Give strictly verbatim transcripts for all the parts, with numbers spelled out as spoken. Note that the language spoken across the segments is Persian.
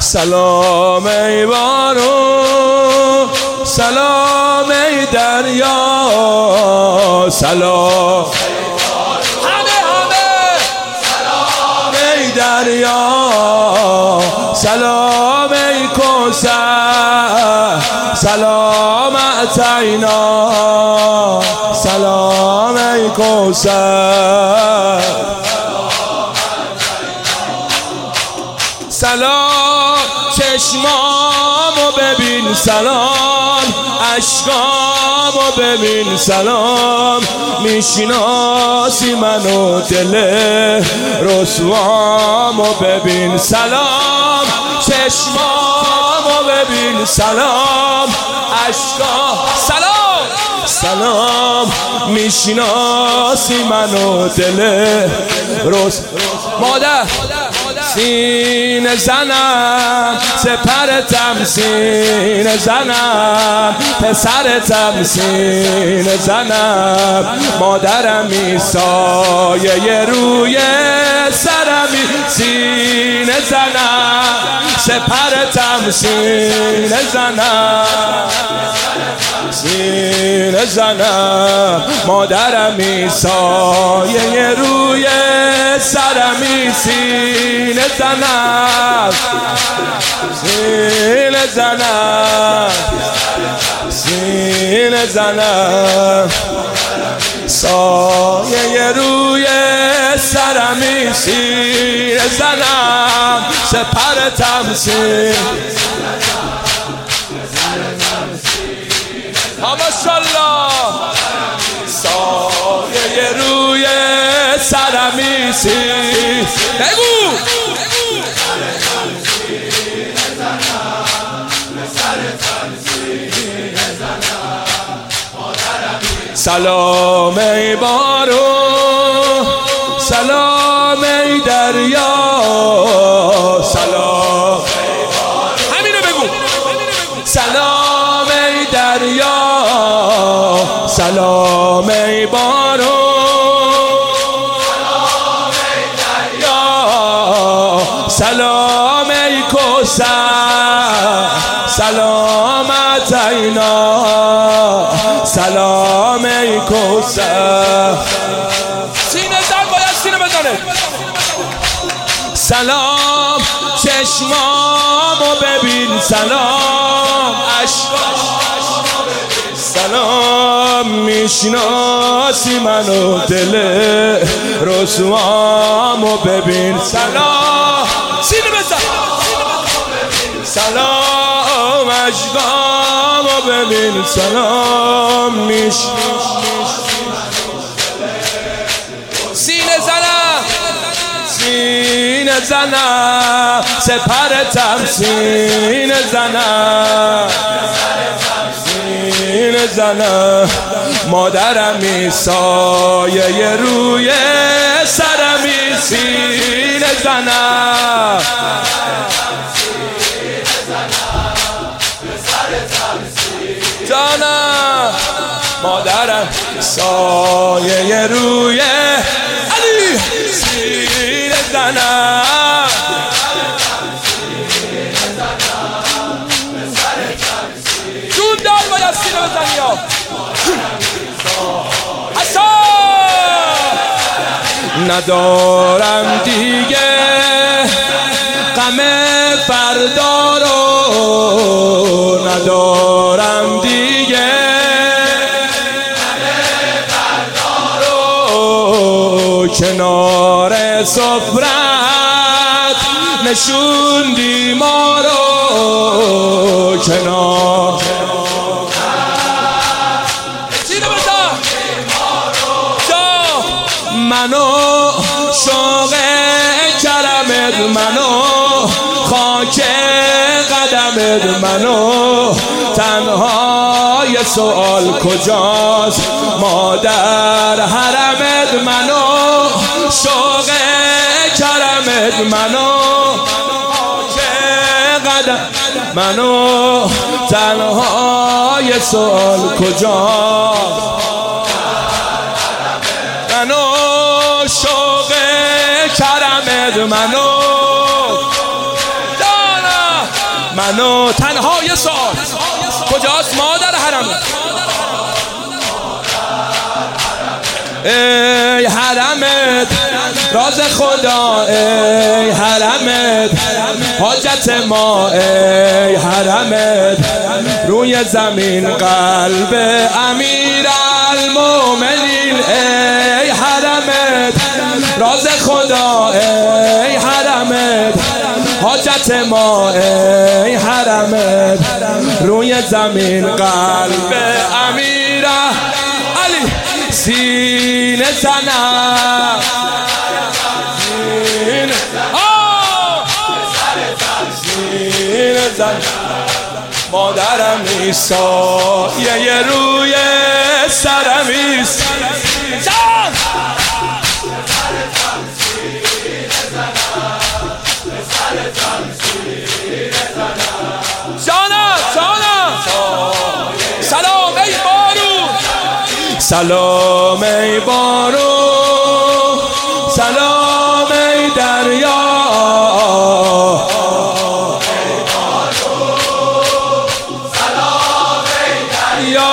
سلام ای بارون، سلام ای دریا، سلام همه همه سلام ای دریا، سلام ای کوثر، سلام اعطینا، سلام ای کوثر، سلام چشمامو ببین، سلام اشکامو ببین، سلام میشناسی منو دل رسوامو ببین، سلام چشمامو ببین، سلام اشکام، سلام سلام میشناسی منو دل رس مادر سینه زنم، سپرتم سینه زنم، پسرتم سینه زنم، مادرمی سایه روی سرمی سینه زنم، سپرتم سینه زنم، سینه زنم، مادرمی سایه روی سرمی سینه زنم، سینه زنم، سینه زنم، سایه روی سرمی سینه زنم، سپرتم سینه ماشاءالله، سایه روی سرمی سینه بگو سلام ای بارون، سلام ای دریا، سلام همینو بگو، سلام ای دریا، سلام ای بارون، سلام ای دریا، سلام ای کوثر، سلام اعطینا، سلام ای کوثر، سینه زن باید سینه بزنه، سلام چشمامو ببین، سلام اشکامو ببین، سلام میشناسی منو دل رسوامو ببین، سلام سینه بزن، سلام اشکامو ببین، سلام میشناسی سینه زنم، سینه زنم، سپرتم سینه زنم، سینه زنم، مادرمی سایه روی سرمی سینه زنم، جانم مادرم سایه روی علی سینه زنم، جون دار باید سینه بزنی یا ندارم دیگه غم فردا رو، ندارم دیگه غم فردا رو، کنار سفرت نشوندی ما رو، کنار منو شوق کرمت، منو خاک قدمت، منو تنها یه سوال کجاست مادر حرمت، منو شوق کرمت، منو خاک قدم، منو تنها یه سوال کجاست، منو شوق کرمت، منو دانا منو تنها یه سال کجاست مادر حرمه؟ ای حرمت راز خدا، ای حرمت حاجت ما، ای حرمت روی زمین قلب امیر المومنین، ای حرمت راز خدا، ای حرمت حاجت ما، ای حرمت روی زمین قلب امیر علی سینه زنم، سینه سینه زنم مادرم ایسا یه یه روی سرم ایسا جانم جانم سلام ای بارون، سلام ای بارون، سلام ای دریا، سلام ای دریا،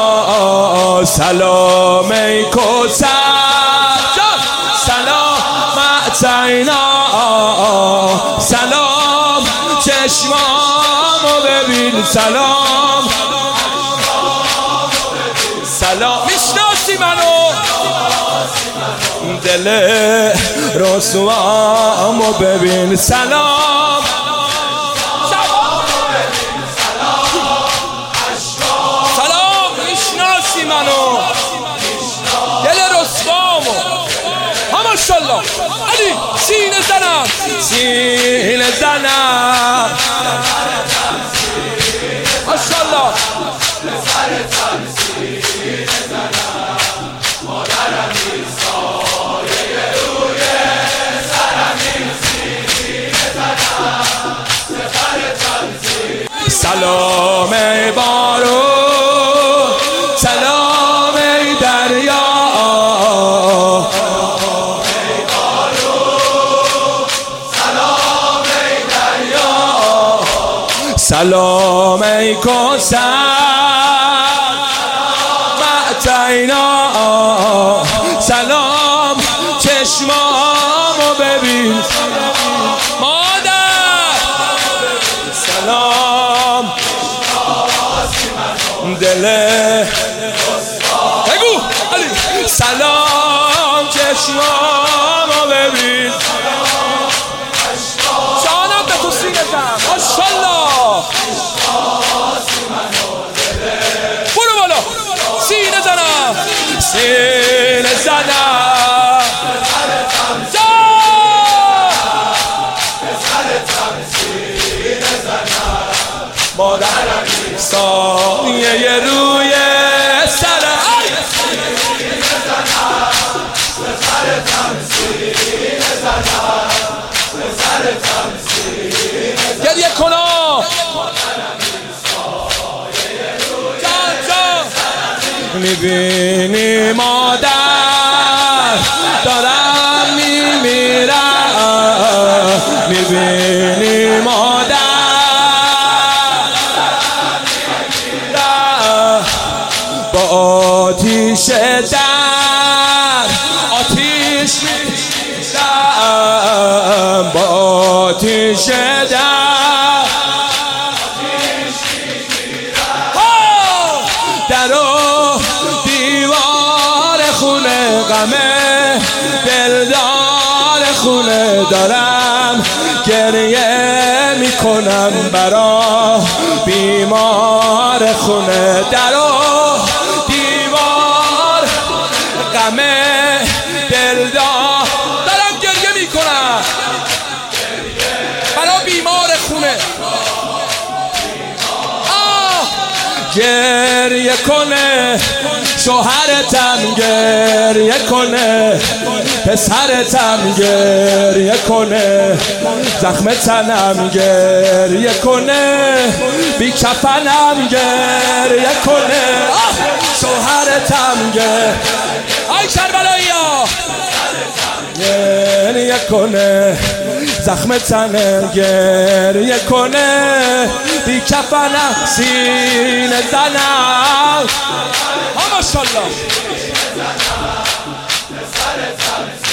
سلام ای کوثر، سلام عطینا، سلام چشمامو ببین، سلام سلام میشناسی منو، دل رسوامو ببین، سلام سلام میشناسی منو، دل رسوامو ماشاءالله علی سینه زنم، سینه زنم ماشاءالله سلام ای بارون، سلام ای دریا، سلام ای کوثر معطینا، سلام چشمامو ببین مادر، سلام دل بگو علی، سلام چشمامو ببین، جانم به تو سینه زن ماشاءالله، برو بالا سینه زنم، سینه زنم مادرم سایه روی سرم، گریه کنا جان جان میبینی مادر دارم میمیرم، میبینی مادر با آتیش در آتیش میرم، با آتیش در در و دیوار خونه غمه دلدار خونه دارم، گریه میکنم برا بیمار خونه، در و دیوار غمه دلدار دارم گریه میکنم برا بیمار خونه، گریه کنه شوهرتم، گریه کنه پسرتم، گریه کنه زخم تنم، گریه کنه بی کفنم، گریه کنه شوهرتم، گریه آی کربلایی ها، گریه کنه زخم تنه گریه کنه، بی کفنه سینه زنم. ها ماشالله